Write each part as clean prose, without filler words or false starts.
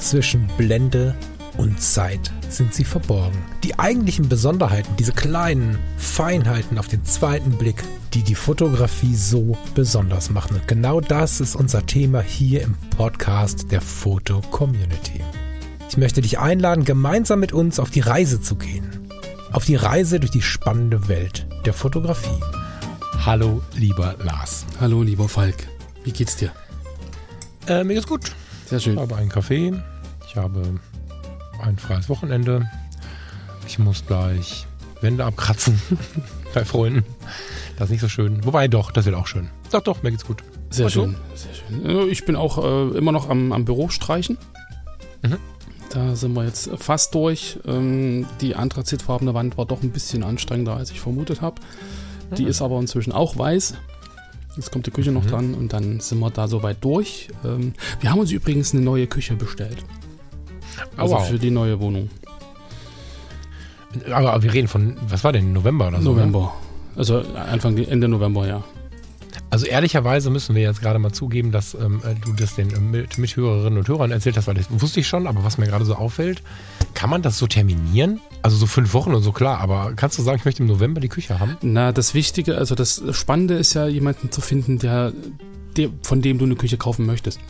zwischen Blende und Zeit sind sie verborgen. Die eigentlichen Besonderheiten, diese kleinen Feinheiten auf den zweiten Blick, die die Fotografie so besonders machen. Und genau das ist unser Thema hier im Podcast der Foto-Community. Ich möchte dich einladen, gemeinsam mit uns auf die Reise zu gehen. Auf die Reise durch die spannende Welt der Fotografie. Hallo, lieber Lars. Hallo, lieber Falk. Wie geht's dir? Mir geht's gut. Sehr schön. Ich habe einen Kaffee. Ich habe ein freies Wochenende. Ich muss gleich Wände abkratzen bei Freunden. Das ist nicht so schön. Wobei doch, das wird auch schön. Doch, mir geht's gut. Sehr schön, sehr schön. Ich bin auch immer noch am Büro streichen. Mhm. Da sind wir jetzt fast durch. Die anthrazitfarbene Wand war doch ein bisschen anstrengender, als ich vermutet habe. Die ist aber inzwischen auch weiß. Jetzt kommt die Küche noch dran und dann sind wir da soweit durch. Wir haben uns übrigens eine neue Küche bestellt. Also für die neue Wohnung. Aber wir reden von, was war denn, November oder so? November. Oder? Also Ende November, ja. Also ehrlicherweise müssen wir jetzt gerade mal zugeben, dass du das den Mithörerinnen und Hörern erzählt hast, weil das wusste ich schon, aber was mir gerade so auffällt, kann man das so terminieren? Also so 5 Wochen und so, klar, aber kannst du sagen, ich möchte im November die Küche haben? Na, das Wichtige, also das Spannende ist ja, jemanden zu finden, von dem du eine Küche kaufen möchtest.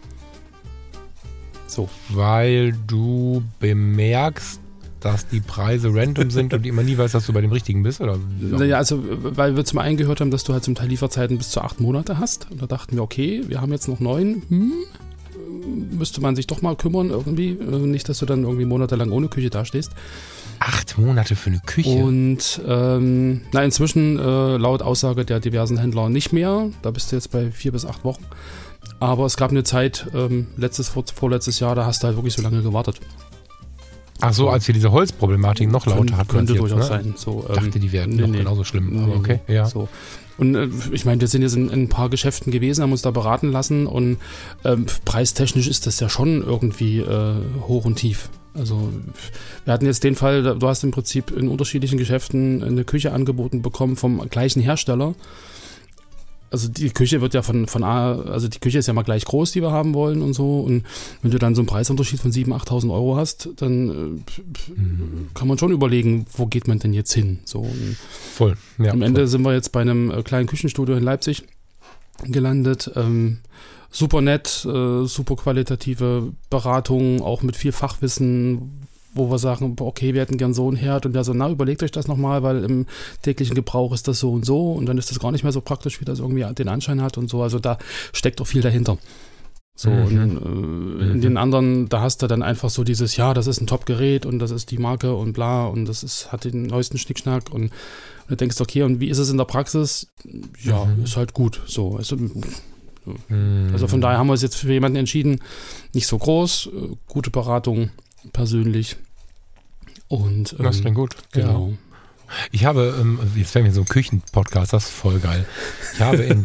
So. Weil du bemerkst, dass die Preise random sind und immer nie weißt, dass du bei dem Richtigen bist? Oder? Naja, also weil wir zum einen gehört haben, dass du halt zum Teil Lieferzeiten bis zu 8 Monate hast. Und da dachten wir, okay, wir haben jetzt noch 9. Müsste man sich doch mal kümmern irgendwie. Nicht, dass du dann irgendwie monatelang ohne Küche dastehst. 8 Monate für eine Küche? Und inzwischen laut Aussage der diversen Händler nicht mehr. Da bist du jetzt bei 4 bis 8 Wochen. Aber es gab eine Zeit, vorletztes Jahr, da hast du halt wirklich so lange gewartet. Ach so, als wir diese Holzproblematik noch lauter hatten. Könnte durchaus sein. So, dachte, die wären noch genauso schlimm. Aber okay, ja. So. Und ich meine, wir sind jetzt in ein paar Geschäften gewesen, haben uns da beraten lassen und preistechnisch ist das ja schon irgendwie hoch und tief. Also wir hatten jetzt den Fall, du hast im Prinzip in unterschiedlichen Geschäften eine Küche angeboten bekommen vom gleichen Hersteller. Also die Küche wird ja also die Küche ist ja mal gleich groß, die wir haben wollen und so. Und wenn du dann so einen Preisunterschied von 7.000, 8.000 Euro hast, dann kann man schon überlegen, wo geht man denn jetzt hin? So. Voll. Ja, am Ende sind wir jetzt bei einem kleinen Küchenstudio in Leipzig gelandet. Super nett, super qualitative Beratung, auch mit viel Fachwissen, wo wir sagen, okay, wir hätten gern so einen Herd und der so, überlegt euch das nochmal, weil im täglichen Gebrauch ist das so und dann ist das gar nicht mehr so praktisch, wie das irgendwie den Anschein hat und so, also da steckt doch viel dahinter. So, und in den anderen, da hast du dann einfach so dieses, ja, das ist ein Top-Gerät und das ist die Marke und bla und hat den neuesten Schnickschnack und du denkst, okay, und wie ist es in der Praxis? Ja, ist halt gut, so, also von daher haben wir uns jetzt für jemanden entschieden, nicht so groß, gute Beratung, persönlich. Und das klingt gut. Genau. Ja. Ich habe, jetzt werden wir so ein Küchenpodcast, das ist voll geil. Ich habe in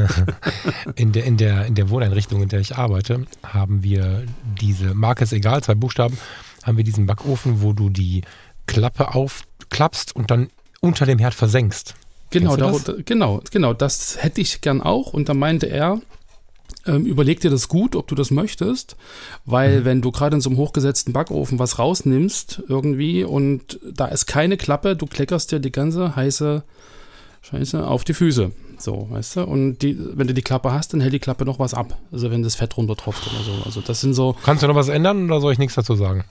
der Wohneinrichtung, in der ich arbeite, haben wir diese, Marke ist egal, 2 Buchstaben, haben wir diesen Backofen, wo du die Klappe aufklappst und dann unter dem Herd versenkst. Genau, das hätte ich gern auch. Und da meinte er, überleg dir das gut, ob du das möchtest, weil wenn du gerade in so einem hochgesetzten Backofen was rausnimmst irgendwie und da ist keine Klappe, du kleckerst dir die ganze heiße Scheiße auf die Füße. So, weißt du? Und wenn du die Klappe hast, dann hält die Klappe noch was ab. Also wenn das Fett runtertropft oder so. Also das sind so. Kannst du noch was ändern oder soll ich nichts dazu sagen?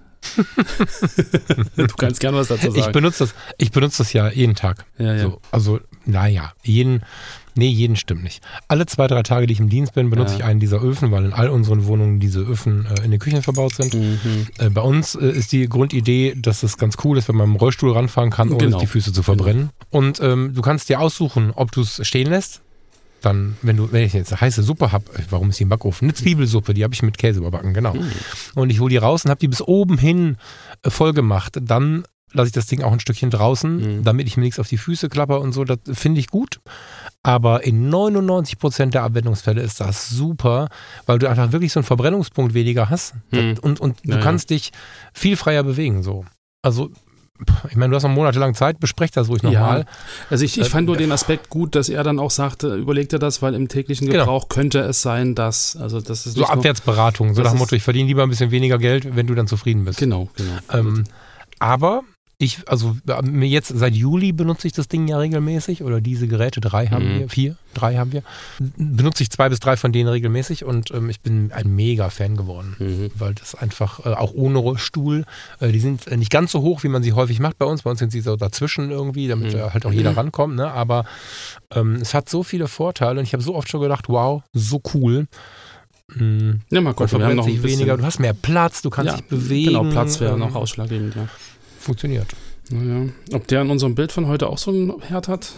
Du kannst gerne was dazu sagen. Ich benutze das ja jeden Tag. Ja. So, also, jeden stimmt nicht. Alle 2-3 Tage, die ich im Dienst bin, benutze ich einen dieser Öfen, weil in all unseren Wohnungen diese Öfen in den Küchen verbaut sind. Bei uns ist die Grundidee, dass es ganz cool ist, wenn man im Rollstuhl ranfahren kann, ohne sich die Füße zu verbrennen. Und du kannst dir aussuchen, ob du es stehen lässt. Dann, wenn ich jetzt eine heiße Suppe habe, warum ist die im Backofen? Eine Zwiebelsuppe, die habe ich mit Käse überbacken, genau. Und ich hole die raus und habe die bis oben hin voll gemacht. Dann lasse ich das Ding auch ein Stückchen draußen, damit ich mir nichts auf die Füße klapper und so. Das finde ich gut. Aber in 99% der Anwendungsfälle ist das super, weil du einfach wirklich so einen Verbrennungspunkt weniger hast. Und du kannst dich viel freier bewegen. So. Also Ich meine, du hast noch monatelang Zeit, besprecht das ruhig nochmal. Ja. Also ich fand nur den Aspekt gut, dass er dann auch sagte, überleg dir das, weil im täglichen Gebrauch könnte es sein, dass, also das ist so Abwärtsberatung, so nach dem Motto, ich verdiene lieber ein bisschen weniger Geld, wenn du dann zufrieden bist. Genau. Aber jetzt seit Juli benutze ich das Ding ja regelmäßig oder diese Geräte, 3 haben wir, benutze ich 2 bis 3 von denen regelmäßig und ich bin ein mega Fan geworden, weil das einfach auch ohne Rollstuhl, die sind nicht ganz so hoch, wie man sie häufig macht bei uns sind sie so dazwischen irgendwie, damit halt auch jeder rankommt, ne? Aber es hat so viele Vorteile und ich habe so oft schon gedacht, wow, so cool. Ja, mal gucken, wir haben noch ein bisschen weniger, du hast mehr Platz, du kannst dich bewegen. Genau, Platz wäre noch ausschlaggebend, ja. Funktioniert. Naja. Ob der in unserem Bild von heute auch so einen Herd hat?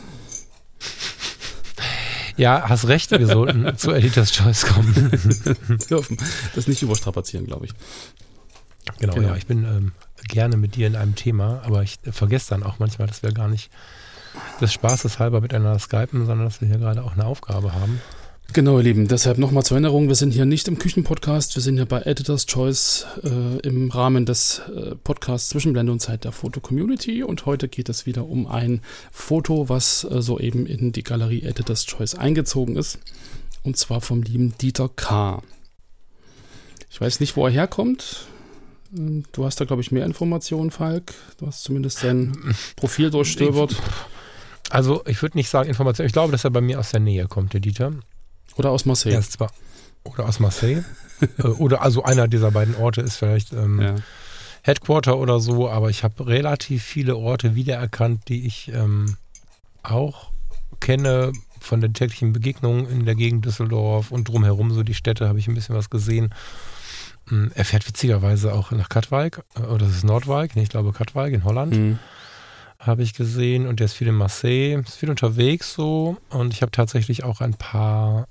Ja, hast recht, wir sollten zu Editor's Choice kommen. Das nicht überstrapazieren, glaube ich. Genau, ja, ich bin gerne mit dir in einem Thema, aber ich vergesse dann auch manchmal, dass wir gar nicht des Spaßes halber miteinander skypen, sondern dass wir hier gerade auch eine Aufgabe haben. Genau, ihr Lieben, deshalb nochmal zur Erinnerung, wir sind hier nicht im Küchenpodcast, wir sind hier bei Editor's Choice im Rahmen des Podcasts Zwischenblende und Zeit der Foto-Community und heute geht es wieder um ein Foto, was soeben in die Galerie Editor's Choice eingezogen ist und zwar vom lieben Dieter K. Ich weiß nicht, wo er herkommt. Du hast da, glaube ich, mehr Informationen, Falk. Du hast zumindest sein Profil durchstöbert. Also ich würde nicht sagen Informationen, ich glaube, dass er bei mir aus der Nähe kommt, der Dieter. Oder aus Marseille. Oder aus Marseille. Oder also einer dieser beiden Orte ist vielleicht Headquarter oder so, aber ich habe relativ viele Orte wiedererkannt, die ich auch kenne von den täglichen Begegnungen in der Gegend Düsseldorf und drumherum, so die Städte, habe ich ein bisschen was gesehen. Er fährt witzigerweise auch nach Katwijk, oder das ist Noordwijk, ich glaube Katwijk in Holland. Habe ich gesehen und der ist viel in Marseille, ist viel unterwegs so und ich habe tatsächlich auch ein paar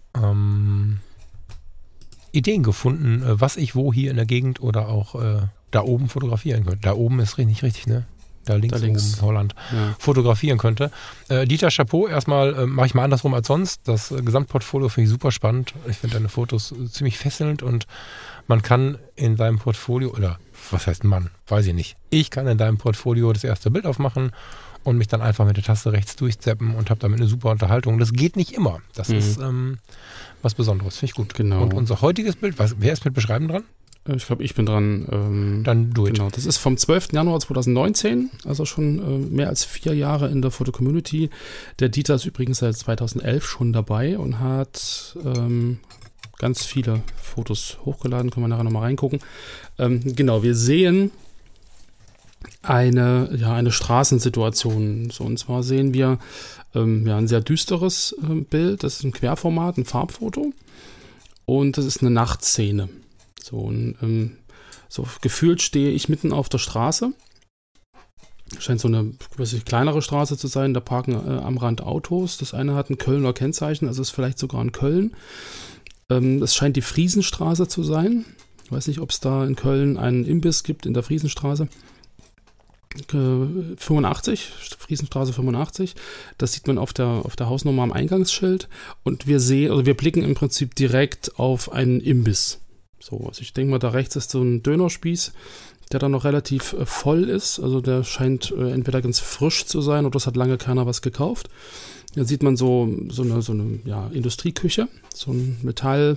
Ideen gefunden, was ich wo hier in der Gegend oder auch da oben fotografieren könnte. Da oben ist nicht richtig, ne? Da links oben in Holland fotografieren könnte. Dieter, Chapeau, erstmal mache ich mal andersrum als sonst. Das Gesamtportfolio finde ich super spannend. Ich finde deine Fotos ziemlich fesselnd und man kann in seinem Portfolio, oder was heißt Mann, weiß ich nicht. Ich kann in deinem Portfolio das erste Bild aufmachen und mich dann einfach mit der Taste rechts durchzappen und habe damit eine super Unterhaltung. Das geht nicht immer. Das ist was Besonderes, finde ich gut. Genau. Und unser heutiges Bild, wer ist mit Beschreiben dran? Ich glaube, ich bin dran. Dann do it. Genau, das ist vom 12. Januar 2019, also schon mehr als 4 Jahre in der Foto-Community. Der Dieter ist übrigens seit 2011 schon dabei und hat ganz viele Fotos hochgeladen, können wir nachher nochmal reingucken. Genau, wir sehen eine Straßensituation. So, und zwar sehen wir ein sehr düsteres Bild, das ist ein Querformat, ein Farbfoto und das ist eine Nachtszene. So, und, so gefühlt stehe ich mitten auf der Straße. Scheint so eine kleinere Straße zu sein, da parken am Rand Autos. Das eine hat ein Kölner Kennzeichen, also ist vielleicht sogar in Köln. Es scheint die Friesenstraße zu sein. Ich weiß nicht, ob es da in Köln einen Imbiss gibt in der Friesenstraße. 85, Friesenstraße 85. Das sieht man auf der Hausnummer am Eingangsschild. Und wir blicken im Prinzip direkt auf einen Imbiss. So, also ich denke mal, da rechts ist so ein Dönerspieß, der dann noch relativ voll ist. Also der scheint entweder ganz frisch zu sein oder es hat lange keiner was gekauft. Da sieht man so eine Industrieküche, so ein Metalldings,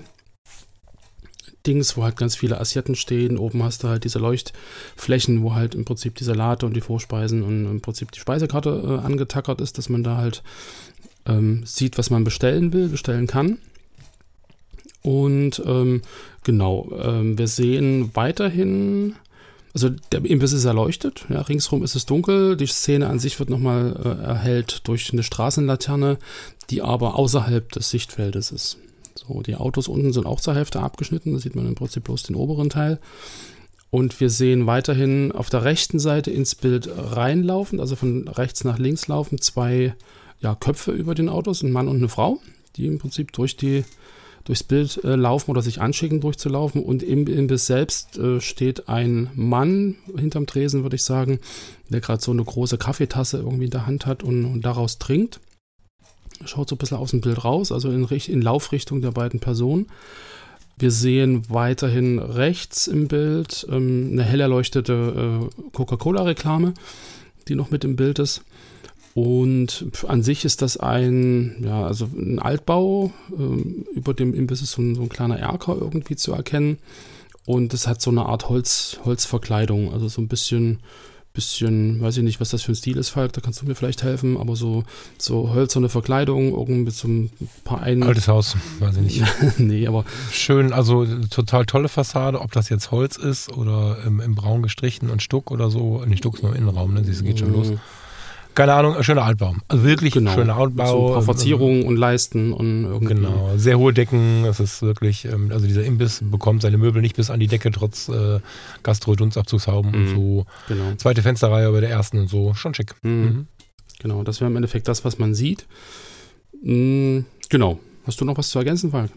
wo halt ganz viele Assietten stehen. Oben hast du halt diese Leuchtflächen, wo halt im Prinzip die Salate und die Vorspeisen und im Prinzip die Speisekarte angetackert ist, dass man da halt sieht, was man bestellen kann. Und wir sehen weiterhin, also der Imbiss ist erleuchtet, ja, ringsrum ist es dunkel, die Szene an sich wird nochmal erhellt durch eine Straßenlaterne, die aber außerhalb des Sichtfeldes ist. So, die Autos unten sind auch zur Hälfte abgeschnitten, da sieht man im Prinzip bloß den oberen Teil. Und wir sehen weiterhin auf der rechten Seite ins Bild reinlaufend, also von rechts nach links laufen, 2 Köpfe über den Autos, ein Mann und eine Frau, die im Prinzip durchs Bild laufen oder sich anschicken durchzulaufen. Und im Imbiss selbst steht ein Mann hinterm Tresen, würde ich sagen, der gerade so eine große Kaffeetasse irgendwie in der Hand hat und daraus trinkt. Schaut so ein bisschen aus dem Bild raus, also in Laufrichtung der beiden Personen. Wir sehen weiterhin rechts im Bild eine hell erleuchtete Coca-Cola-Reklame, die noch mit im Bild ist. Und an sich ist das ein Altbau. Über dem Imbiss ist so ein kleiner Erker irgendwie zu erkennen. Und es hat so eine Art Holzverkleidung, also so ein bisschen, weiß ich nicht, was das für ein Stil ist, Falk, da kannst du mir vielleicht helfen, aber so hölzerne Verkleidung, irgendwie mit so ein paar Altes Haus, weiß ich nicht. Nee, aber schön, also total tolle Fassade, ob das jetzt Holz ist oder im Braun gestrichen und Stuck oder so. Nee, Stuck ist nur im Innenraum, ne? Siehst du, geht schon los. Keine Ahnung, schöner Altbau. Also wirklich schöner Altbau. So ein paar Verzierungen und Leisten und irgendwie. Genau, sehr hohe Decken. Das ist wirklich, also dieser Imbiss bekommt seine Möbel nicht bis an die Decke, trotz Gastro-Dunstabzugshauben und so. Genau. Zweite Fensterreihe bei der ersten und so. Schon schick. Genau, das wäre im Endeffekt das, was man sieht. Genau. Hast du noch was zu ergänzen, Falk?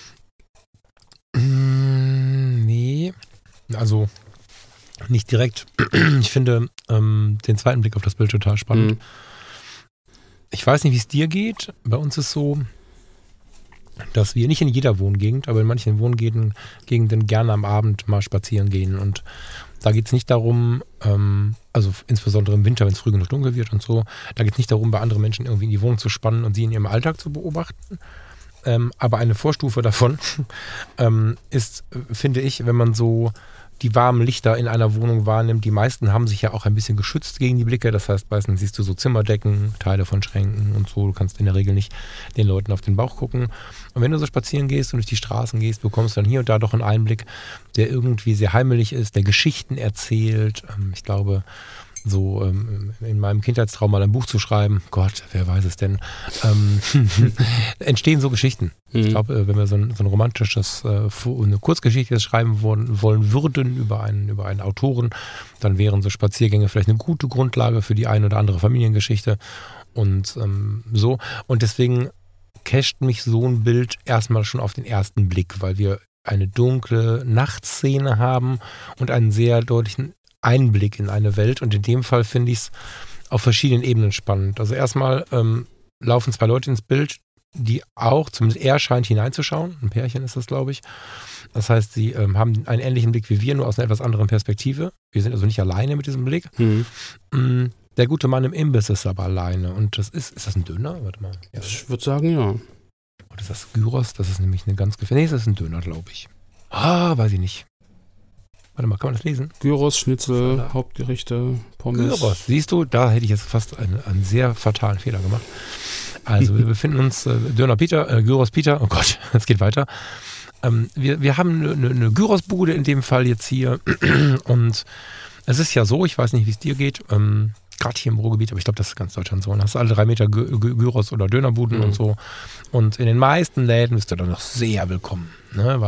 Nee. Also nicht direkt. Ich finde den zweiten Blick auf das Bild total spannend. Ich weiß nicht, wie es dir geht. Bei uns ist so, dass wir nicht in jeder Wohngegend, aber in manchen Wohngegenden gerne am Abend mal spazieren gehen. Und da geht es nicht darum, also insbesondere im Winter, wenn es früh genug dunkel wird und so, da geht es nicht darum, bei anderen Menschen irgendwie in die Wohnung zu spannen und sie in ihrem Alltag zu beobachten. Aber eine Vorstufe davon ist, finde ich, wenn man so die warmen Lichter in einer Wohnung wahrnimmt. Die meisten haben sich ja auch ein bisschen geschützt gegen die Blicke. Das heißt, meistens siehst du so Zimmerdecken, Teile von Schränken und so. Du kannst in der Regel nicht den Leuten auf den Bauch gucken. Und wenn du so spazieren gehst und durch die Straßen gehst, bekommst du dann hier und da doch einen Einblick, der irgendwie sehr heimelig ist, der Geschichten erzählt. Ich glaube, so in meinem Kindheitstraum mal ein Buch zu schreiben, Gott, wer weiß es denn, entstehen so Geschichten. Ich glaube, wenn wir so ein romantisches, eine Kurzgeschichte schreiben wollen würden über einen Autoren, dann wären so Spaziergänge vielleicht eine gute Grundlage für die eine oder andere Familiengeschichte und so. Und deswegen casht mich so ein Bild erstmal schon auf den ersten Blick, weil wir eine dunkle Nachtszene haben und einen sehr deutlichen Einblick in eine Welt, und in dem Fall finde ich es auf verschiedenen Ebenen spannend. Also erstmal laufen zwei Leute ins Bild, die auch, zumindest er scheint hineinzuschauen, ein Pärchen ist das, glaube ich. Das heißt, sie haben einen ähnlichen Blick wie wir, nur aus einer etwas anderen Perspektive. Wir sind also nicht alleine mit diesem Blick. Der gute Mann im Imbiss ist aber alleine, und ist das ein Döner? Warte mal. Ja. Ich würde sagen, ja. Oder ist das Gyros? Das ist nämlich eine ganz gefährliche. Nee, das ist ein Döner, glaube ich. Weiß ich nicht. Warte mal, kann man das lesen? Gyros, Schnitzel, Hauptgerichte, Pommes. Gyros, siehst du, da hätte ich jetzt fast einen sehr fatalen Fehler gemacht. Also wir befinden uns, Döner Peter, Gyros Peter, oh Gott, es geht weiter. Wir haben eine Gyrosbude in dem Fall jetzt hier, und es ist ja so, ich weiß nicht, wie es dir geht, gerade hier im Ruhrgebiet, aber ich glaube, das ist ganz Deutschland so, und hast alle 3 Meter Gyros oder Dönerbuden und so, und in den meisten Läden bist du dann noch sehr willkommen, ne?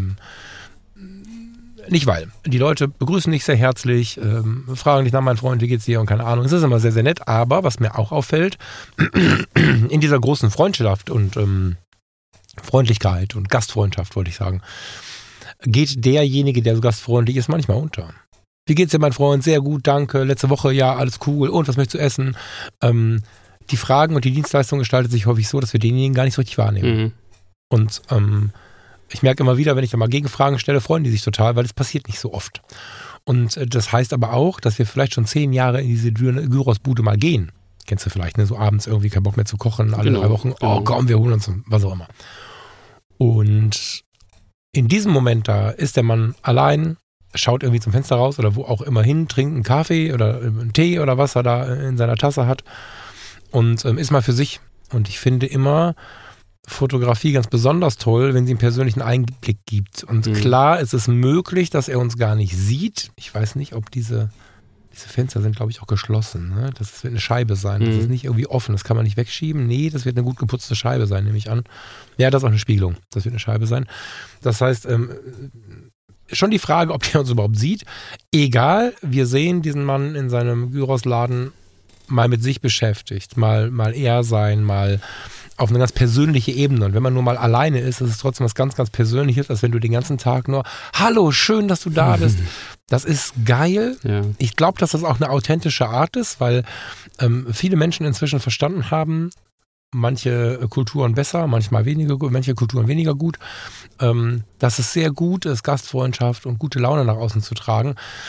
Weil die Leute begrüßen dich sehr herzlich, fragen dich nach, mein Freund, wie geht's dir, und keine Ahnung. Es ist immer sehr, sehr nett, aber was mir auch auffällt, in dieser großen Freundschaft und Freundlichkeit und Gastfreundschaft, wollte ich sagen, geht derjenige, der so gastfreundlich ist, manchmal unter. Wie geht's dir, mein Freund? Sehr gut, danke. Letzte Woche, ja, alles cool. Und was möchtest du essen? Die Fragen und die Dienstleistung gestaltet sich häufig so, dass wir denjenigen gar nicht so richtig wahrnehmen. Und ich merke immer wieder, wenn ich da mal Gegenfragen stelle, freuen die sich total, weil es passiert nicht so oft. Und das heißt aber auch, dass wir vielleicht schon 10 Jahre in diese Gyrosbude mal gehen. Kennst du vielleicht, ne? So abends irgendwie keinen Bock mehr zu kochen, alle 3 Wochen. Oh komm, wir holen uns was auch immer. Und in diesem Moment da ist der Mann allein, schaut irgendwie zum Fenster raus oder wo auch immer hin, trinkt einen Kaffee oder einen Tee oder was er da in seiner Tasse hat und ist mal für sich. Und ich finde immer Fotografie ganz besonders toll, wenn sie einen persönlichen Einblick gibt. Und klar, es ist möglich, dass er uns gar nicht sieht. Ich weiß nicht, ob diese Fenster sind, glaube ich, auch geschlossen. Ne? Das wird eine Scheibe sein. Das ist nicht irgendwie offen. Das kann man nicht wegschieben. Nee, das wird eine gut geputzte Scheibe sein, nehme ich an. Ja, das ist auch eine Spiegelung. Das wird eine Scheibe sein. Das heißt, schon die Frage, ob der uns überhaupt sieht. Egal, wir sehen diesen Mann in seinem Gyrosladen mal mit sich beschäftigt. Mal er sein, mal auf eine ganz persönliche Ebene. Und wenn man nur mal alleine ist es trotzdem was ganz, ganz Persönliches, als wenn du den ganzen Tag nur, hallo, schön, dass du da bist. Das ist geil. Ja. Ich glaube, dass das auch eine authentische Art ist, weil viele Menschen inzwischen verstanden haben, manche Kulturen besser, manchmal weniger gut, manche Kulturen weniger gut, dass es sehr gut ist, Gastfreundschaft und gute Laune nach außen zu tragen.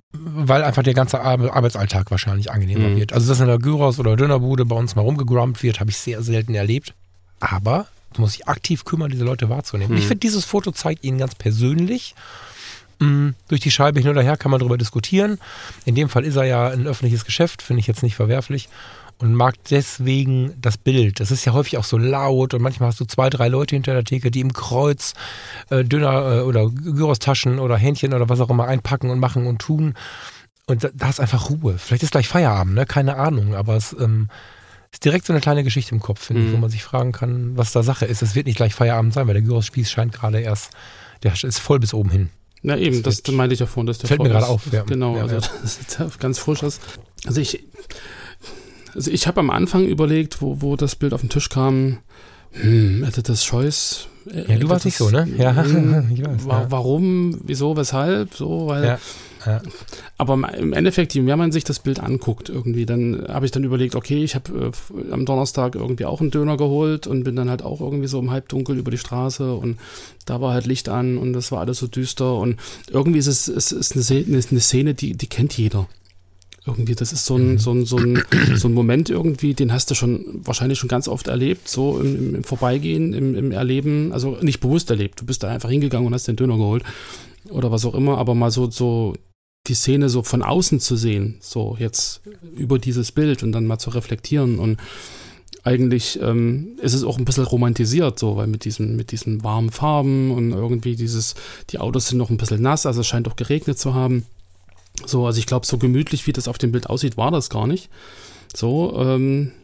weil einfach der ganze Arbeitsalltag wahrscheinlich angenehmer wird. Also dass in der Gyros oder Dönerbude bei uns mal rumgegrumpt wird, habe ich sehr selten erlebt. Aber du musst dich aktiv kümmern, diese Leute wahrzunehmen. Ich finde, dieses Foto zeigt ihnen ganz persönlich. Durch die Scheibe hin oder her kann man darüber diskutieren. In dem Fall ist er ja ein öffentliches Geschäft, finde ich jetzt nicht verwerflich. Und mag deswegen das Bild. Das ist ja häufig auch so laut und manchmal hast du 2, 3 Leute hinter der Theke, die im Kreuz Döner oder Gyros-Taschen oder Hähnchen oder was auch immer einpacken und machen und tun. Und da ist einfach Ruhe. Vielleicht ist gleich Feierabend, ne? Keine Ahnung. Aber es ist direkt so eine kleine Geschichte im Kopf, finde ich, wo man sich fragen kann, was da Sache ist. Es wird nicht gleich Feierabend sein, weil der Gyros-Spieß scheint gerade erst, der ist voll bis oben hin. Na eben, das meinte ich ja vorhin, dass der fällt mir gerade auf. Ja. Genau, ja, also das ist ganz frisch ist. Also ich habe am Anfang überlegt, wo das Bild auf den Tisch kam, Editor's Choice. Ja, du warst nicht so, ne? Ja, ich weiß. Warum, wieso, weshalb, so, weil. Ja. Aber im Endeffekt, je mehr man sich das Bild anguckt irgendwie, dann habe ich dann überlegt, okay, ich habe am Donnerstag irgendwie auch einen Döner geholt und bin dann halt auch irgendwie so im Halbdunkel über die Straße und da war halt Licht an und das war alles so düster und irgendwie ist es eine Szene, die kennt jeder. Irgendwie, das ist so ein Moment irgendwie, den hast du wahrscheinlich schon ganz oft erlebt, so im Vorbeigehen, im Erleben, also nicht bewusst erlebt. Du bist da einfach hingegangen und hast den Döner geholt oder was auch immer, aber mal so die Szene so von außen zu sehen, so jetzt über dieses Bild und dann mal zu reflektieren und eigentlich ist es auch ein bisschen romantisiert, so, weil mit diesen warmen Farben und irgendwie die Autos sind noch ein bisschen nass, also es scheint auch geregnet zu haben. So, also ich glaube, so gemütlich, wie das auf dem Bild aussieht, war das gar nicht. So,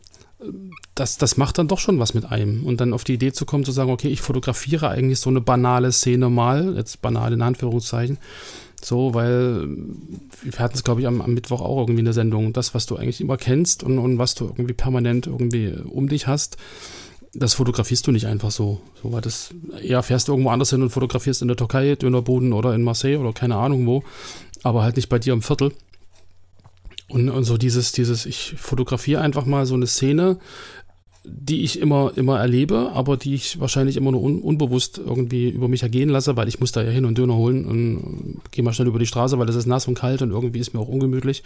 das macht dann doch schon was mit einem. Und dann auf die Idee zu kommen, zu sagen, okay, ich fotografiere eigentlich so eine banale Szene mal, jetzt banal in Anführungszeichen, so, weil wir hatten es, glaube ich, am Mittwoch auch irgendwie in der Sendung, das, was du eigentlich immer kennst und was du irgendwie permanent irgendwie um dich hast, das fotografierst du nicht einfach so. So, weil das eher fährst du irgendwo anders hin und fotografierst in der Türkei, Dönerboden oder in Marseille oder keine Ahnung wo, aber halt nicht bei dir im Viertel. Und so dieses, ich fotografiere einfach mal so eine Szene, die ich immer erlebe, aber die ich wahrscheinlich immer nur unbewusst irgendwie über mich ergehen lasse, weil ich muss da ja hin und Döner holen und gehe mal schnell über die Straße, weil es ist nass und kalt und irgendwie ist mir auch ungemütlich.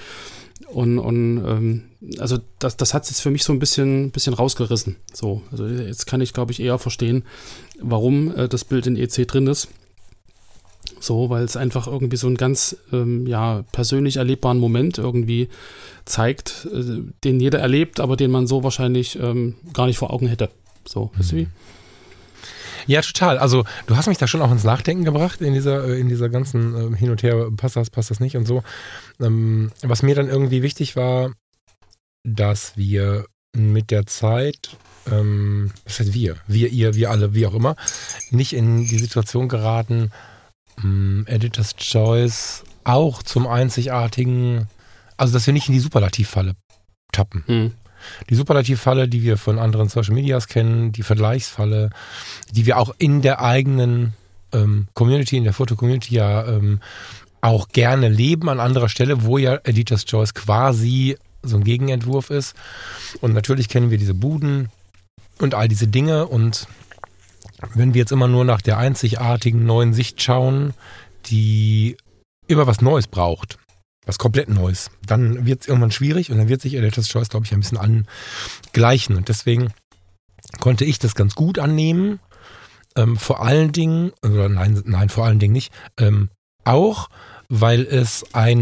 Also das hat es jetzt für mich so ein bisschen rausgerissen. So, also jetzt kann ich, glaube ich, eher verstehen, warum das Bild in EC drin ist. So, weil es einfach irgendwie so einen ganz persönlich erlebbaren Moment irgendwie zeigt, den jeder erlebt, aber den man so wahrscheinlich gar nicht vor Augen hätte. So, weißt du wie? Ja, total. Also du hast mich da schon auch ins Nachdenken gebracht in dieser ganzen Hin und Her, passt das nicht und so. Was mir dann irgendwie wichtig war, dass wir mit der Zeit, was heißt wir, ihr, wir alle, wie auch immer, nicht in die Situation geraten, Editor's Choice auch zum einzigartigen, also dass wir nicht in die Superlativfalle tappen. Die Superlativfalle, die wir von anderen Social Medias kennen, die Vergleichsfalle, die wir auch in der eigenen Community, in der Foto-Community ja auch gerne leben an anderer Stelle, wo ja Editor's Choice quasi so ein Gegenentwurf ist. Und natürlich kennen wir diese Buden und all diese Dinge und wenn wir jetzt immer nur nach der einzigartigen neuen Sicht schauen, die immer was Neues braucht, was komplett Neues, dann wird es irgendwann schwierig und dann wird sich Editor's Choice, glaube ich, ein bisschen angleichen. Und deswegen konnte ich das ganz gut annehmen. Vor allen Dingen, oder nein, vor allen Dingen nicht, auch, weil es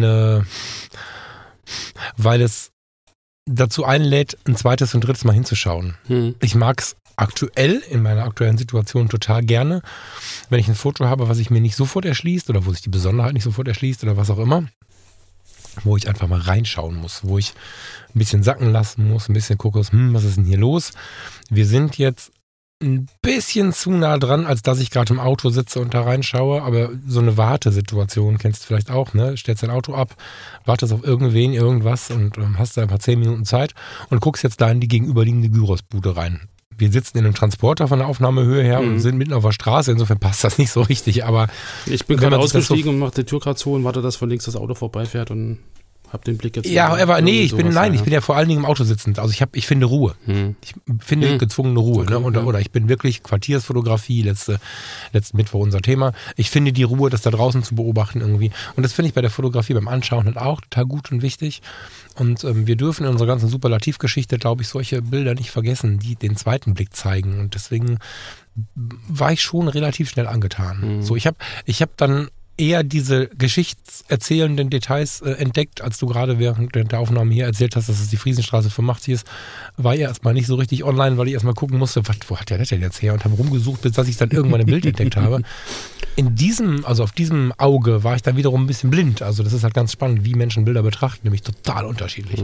dazu einlädt, ein zweites und drittes Mal hinzuschauen. Ich mag es aktuell, in meiner aktuellen Situation total gerne, wenn ich ein Foto habe, was sich mir nicht sofort erschließt oder wo sich die Besonderheit nicht sofort erschließt oder was auch immer, wo ich einfach mal reinschauen muss, wo ich ein bisschen sacken lassen muss, ein bisschen gucke, was ist denn hier los? Wir sind jetzt ein bisschen zu nah dran, als dass ich gerade im Auto sitze und da reinschaue, aber so eine Wartesituation kennst du vielleicht auch, ne? Stellst dein Auto ab, wartest auf irgendwen, irgendwas und hast da ein paar 10 Minuten Zeit und guckst jetzt da in die gegenüberliegende Gyrosbude rein. Wir sitzen in einem Transporter von der Aufnahmehöhe her und sind mitten auf der Straße, insofern passt das nicht so richtig, aber ich bin gerade ausgestiegen und mache die Tür gerade zu und warte, dass von links das Auto vorbeifährt und habe den Blick jetzt. Ja, aber nee, ich bin ja vor allen Dingen im Auto sitzend. Also ich finde Ruhe. Ich finde gezwungene Ruhe. Okay, ne? Oder ich bin wirklich Quartiersfotografie, letzten Mittwoch unser Thema. Ich finde die Ruhe, das da draußen zu beobachten irgendwie. Und das finde ich bei der Fotografie beim Anschauen halt auch total gut und wichtig. Und wir dürfen in unserer ganzen Superlativgeschichte, glaube ich, solche Bilder nicht vergessen, die den zweiten Blick zeigen. Und deswegen war ich schon relativ schnell angetan. So, ich hab dann eher diese geschichtserzählenden Details entdeckt, als du gerade während der Aufnahme hier erzählt hast, dass es die Friesenstraße 85 ist, war ja erstmal nicht so richtig online, weil ich erstmal gucken musste, wo hat der das denn jetzt her, und habe rumgesucht, bis dass ich dann irgendwann ein Bild entdeckt habe. Auf diesem Auge war ich dann wiederum ein bisschen blind. Also das ist halt ganz spannend, wie Menschen Bilder betrachten, nämlich total unterschiedlich.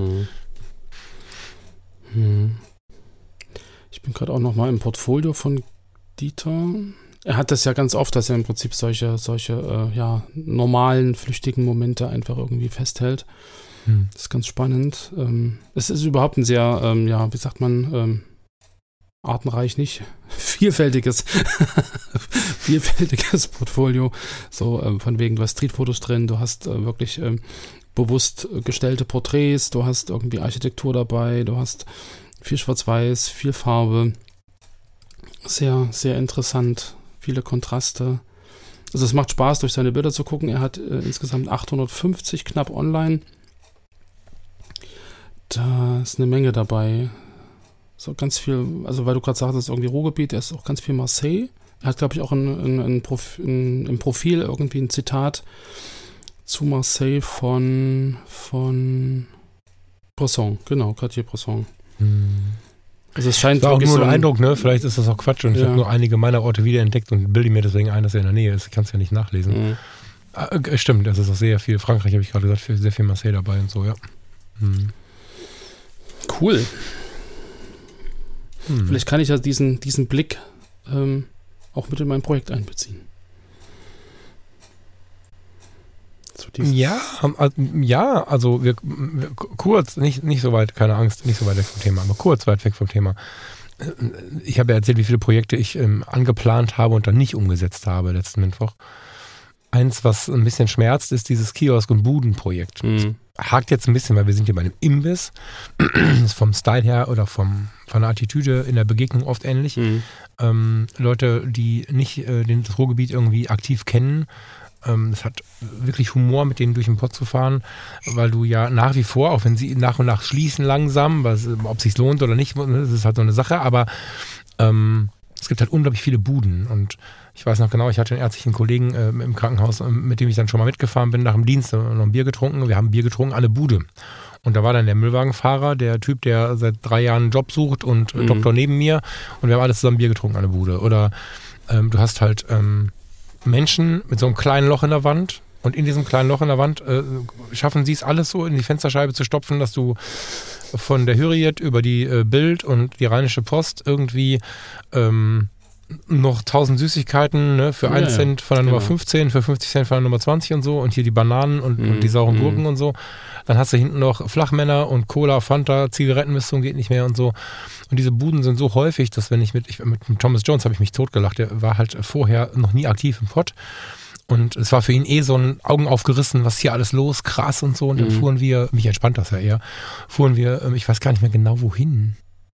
Ich bin gerade auch nochmal im Portfolio von Dieter. Er hat das ja ganz oft, dass er im Prinzip solche normalen, flüchtigen Momente einfach irgendwie festhält. Das ist ganz spannend. Es ist überhaupt ein sehr, wie sagt man, artenreich nicht, vielfältiges Portfolio. So von wegen, du hast Streetfotos drin, du hast wirklich bewusst gestellte Porträts, du hast irgendwie Architektur dabei, du hast viel Schwarz-Weiß, viel Farbe. Sehr, sehr interessant. Viele Kontraste. Also es macht Spaß, durch seine Bilder zu gucken. Er hat insgesamt 850 knapp online. Da ist eine Menge dabei. So ganz viel, also weil du gerade sagtest, irgendwie Ruhrgebiet, er ist auch ganz viel Marseille. Er hat, glaube ich, auch im Profil irgendwie ein Zitat zu Marseille von Bresson. Genau, Cartier-Bresson. Also es scheint auch nur ein Eindruck, ne? Vielleicht ist das auch Quatsch und ich habe nur einige meiner Orte wiederentdeckt und bilde mir deswegen ein, dass er in der Nähe ist. Ich kann es ja nicht nachlesen. Stimmt, das ist auch sehr viel. Frankreich habe ich gerade gesagt, sehr viel Marseille dabei und so, ja. Cool. Vielleicht kann ich ja diesen Blick auch mit in mein Projekt einbeziehen. Also wir kurz, nicht so weit, keine Angst, nicht so weit weg vom Thema, aber kurz weit weg vom Thema. Ich habe ja erzählt, wie viele Projekte ich angeplant habe und dann nicht umgesetzt habe letzten Mittwoch. Eins, was ein bisschen schmerzt, ist dieses Kiosk- und Buden-Projekt. Hakt jetzt ein bisschen, weil wir sind hier bei einem Imbiss. Vom Style her oder von der Attitüde in der Begegnung oft ähnlich. Leute, die nicht das Ruhrgebiet irgendwie aktiv kennen, es hat wirklich Humor, mit denen durch den Pott zu fahren, weil du ja nach wie vor, auch wenn sie nach und nach schließen langsam, ob es sich lohnt oder nicht, das ist halt so eine Sache, aber es gibt halt unglaublich viele Buden und ich weiß noch genau, ich hatte einen ärztlichen Kollegen im Krankenhaus, mit dem ich dann schon mal mitgefahren bin, nach dem Dienst noch ein Bier getrunken. Wir haben Bier getrunken, eine Bude. Und da war dann der Müllwagenfahrer, der Typ, der seit 3 Jahren einen Job sucht und Doktor neben mir und wir haben alles zusammen Bier getrunken, eine Bude. Oder du hast halt Menschen mit so einem kleinen Loch in der Wand und in diesem kleinen Loch in der Wand schaffen sie es alles so in die Fensterscheibe zu stopfen, dass du von der Hürriyet über die Bild und die Rheinische Post irgendwie noch 1000 Süßigkeiten, ne, für 1 Cent von der Nummer 15, für 50 Cent von der Nummer 20 und so und hier die Bananen und die sauren Gurken und so. Dann hast du hinten noch Flachmänner und Cola, Fanta, Zigarettenmistung geht nicht mehr und so. Und diese Buden sind so häufig, dass wenn ich mit Thomas Jones habe ich mich totgelacht, der war halt vorher noch nie aktiv im Pott. Und es war für ihn so ein Augen aufgerissen, was hier alles los, krass und so. Und dann fuhren wir, mich entspannt das ja eher, ich weiß gar nicht mehr genau wohin.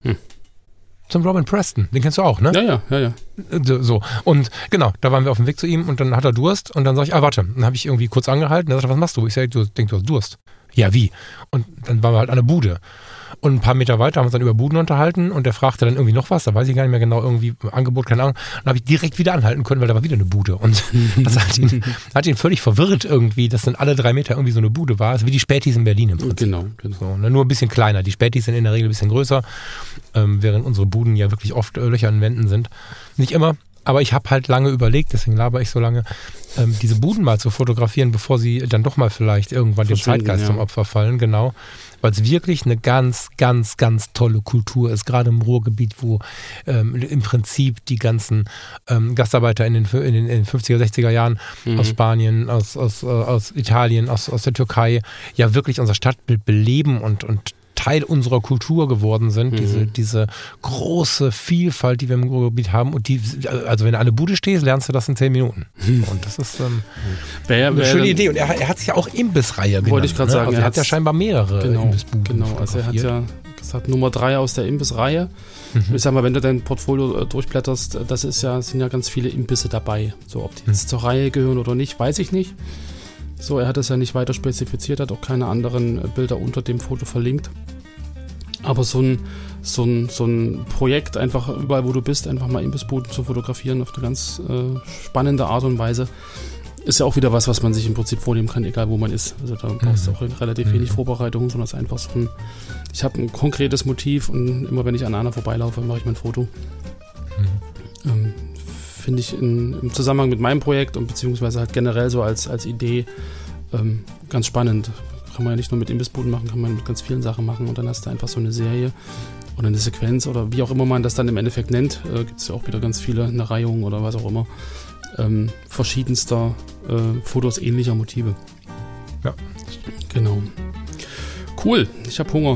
Zum Robin Preston, den kennst du auch, ne? Ja. So, und genau, da waren wir auf dem Weg zu ihm und dann hat er Durst und dann sag ich, warte. Dann habe ich irgendwie kurz angehalten, er sagt, was machst du? Ich sage, du hast Durst. Ja, wie? Und dann waren wir halt an der Bude. Und ein paar Meter weiter haben wir uns dann über Buden unterhalten und der fragte dann irgendwie noch was, da weiß ich gar nicht mehr genau, irgendwie Angebot, keine Ahnung. Dann habe ich direkt wieder anhalten können, weil da war wieder eine Bude. Und das hat ihn völlig verwirrt irgendwie, dass dann alle 3 Meter irgendwie so eine Bude war. Also wie die Spätis in Berlin im Prinzip. Genau. So, ne, nur ein bisschen kleiner. Die Spätis sind in der Regel ein bisschen größer, während unsere Buden ja wirklich oft Löcher in Wänden sind. Nicht immer. Aber ich habe halt lange überlegt, deswegen laber ich so lange, diese Buden mal zu fotografieren, bevor sie dann doch mal vielleicht irgendwann dem Zeitgeist zum Opfer fallen, genau. Weil es wirklich eine ganz, ganz, ganz tolle Kultur ist, gerade im Ruhrgebiet, wo im Prinzip die ganzen Gastarbeiter in den 50er, 60er Jahren aus Spanien, aus Italien, aus der Türkei ja wirklich unser Stadtbild beleben und Teil unserer Kultur geworden sind, diese große Vielfalt, die wir im Ruhrgebiet haben. Und also wenn du an der Bude stehst, lernst du das in 10 Minuten. Und das ist eine schöne Idee. Und er hat sich ja auch Imbissreihe genannt. Wollte ich gerade sagen. Also er hat ja scheinbar mehrere Imbissbuden. Genau, also er hat ja gesagt, Nummer 3 aus der Imbissreihe. Ich sag mal, wenn du dein Portfolio durchblätterst, sind ja ganz viele Imbisse dabei. So, ob die jetzt zur Reihe gehören oder nicht, weiß ich nicht. So, er hat es ja nicht weiter spezifiziert, hat auch keine anderen Bilder unter dem Foto verlinkt. Aber so ein Projekt, einfach überall, wo du bist, einfach mal Imbissbuden zu fotografieren auf eine ganz spannende Art und Weise, ist ja auch wieder was man sich im Prinzip vornehmen kann, egal wo man ist. Also da brauchst du auch relativ wenig Vorbereitung, sondern es ist einfach ich habe ein konkretes Motiv und immer wenn ich an einer vorbeilaufe, mache ich mein Foto. Finde ich im Zusammenhang mit meinem Projekt und beziehungsweise halt generell so als Idee ganz spannend. Kann man ja nicht nur mit Imbissbuden machen, kann man mit ganz vielen Sachen machen und dann hast du einfach so eine Serie oder eine Sequenz oder wie auch immer man das dann im Endeffekt nennt. Gibt es ja auch wieder ganz viele, eine Reihung oder was auch immer. Verschiedenster Fotos ähnlicher Motive. Ja. Genau. Cool, ich habe Hunger.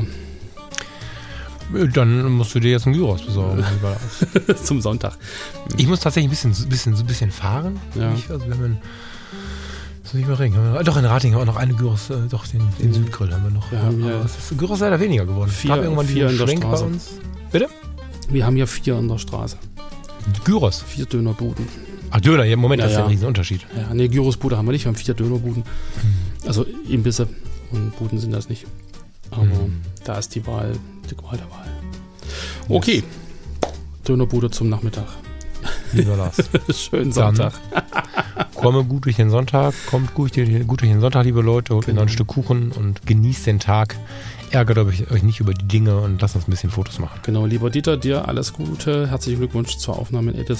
Dann musst du dir jetzt einen Gyros besorgen. Zum Sonntag. Ich muss tatsächlich ein bisschen fahren. Ja. Also wir haben doch in Rating haben wir noch eine Gyros, den Südgrill haben wir noch. Aber es ist Gyros leider weniger geworden. 4 in der Straße. Bei uns. Bitte? Wir haben hier 4 in der Straße. Gyros? 4 Dönerbuden. Ach, Döner, im Moment ist ja ein Riesenunterschied. Ja, nee, Gyrosbude haben wir nicht, wir haben 4 Dönerbuden. Also Imbisse und Buden sind das nicht. Aber da ist die Qual der Wahl. Okay, Dönerbude zum Nachmittag. Lieber Lars. Schönen Sonntag. Komme gut durch den Sonntag, kommt gut durch den Sonntag, liebe Leute, holt noch ein Stück Kuchen und genießt den Tag. Ärgert euch nicht über die Dinge und lasst uns ein bisschen Fotos machen. Genau, lieber Dieter, dir alles Gute. Herzlichen Glückwunsch zur Aufnahme in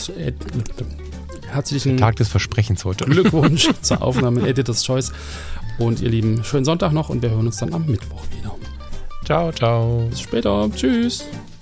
Tag des Versprechens heute. Glückwunsch zur Aufnahme in Editor's Choice. Und ihr Lieben, schönen Sonntag noch und wir hören uns dann am Mittwoch wieder. Ciao, ciao. Bis später. Tschüss.